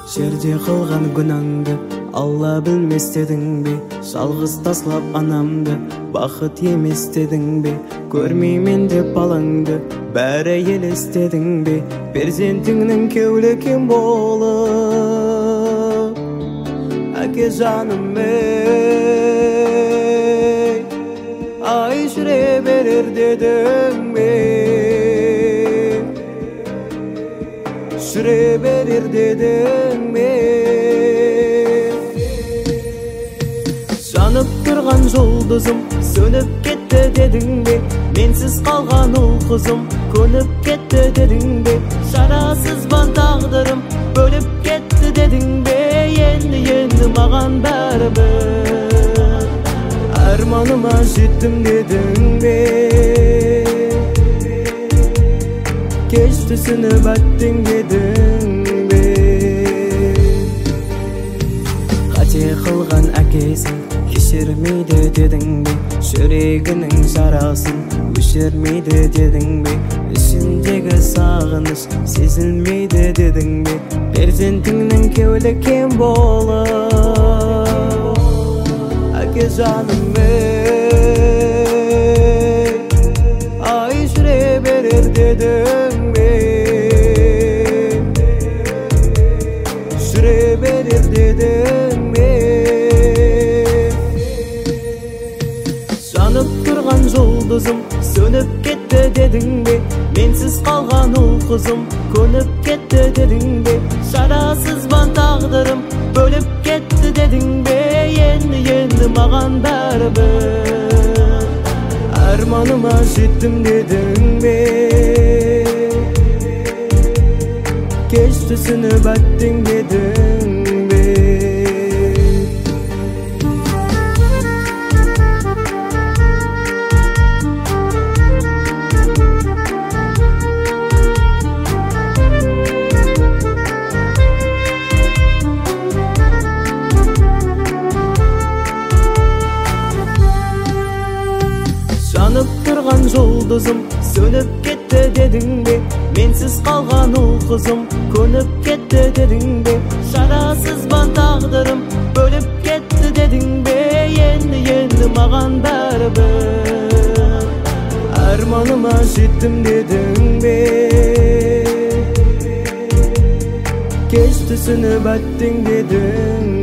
жерде кылган күнәңді Алла білмес дедің бе? Жалғыз таслап анамды бақыт емес дедің бе? Көрмеймен деп балаңды бәрі елестедің бе? Перзентіңнің кеулікем болып әке жаным ей, ай жүре берер дедің бе? Жүре берер дедің бе? Жанып тұрған жұлдызым сөніп кетті дедің бе? Менсіз қалған ұл қызым көніп кетті дедің бе? Шарасыз бан тағдырым бөліп кетті дедің бе? Енді маған бәрібір арманыма жеттім дедің бе? Кеш түсініп әттің дедің бе? Қате қылған әкесін кешірмейді дедің бе? Жүрегінің жарасын өшірмейді дедің бе? Ішіндегі сағыныш сезілмейді дедің бе? Перзентіңнің кеулі кем болып әке жаным ей, ай жүре берер дедің бе? Жүре берер дедің бе? Жанып тұрған жұлдызым сөніп кетті дедің бе? Менсіз қалған ұл қызым көніп кетті дедің бе? Шарасыз бан тағдырым бөліп кетті дедің бе? Енді маған бәрібір арманыма жеттім дедің бе? Кеш түсініп әттің дедің бе? Жанып тұрған жұлдызым сөніп кетті дедің бе? Менсіз қалған ұл қызым көніп кетті дедің бе? Шарасыз бан тағдырым бөліп кетті дедің бе? Енді маған бәрібір арманыма жеттім дедің бе? Кеш түсініп әттің дедің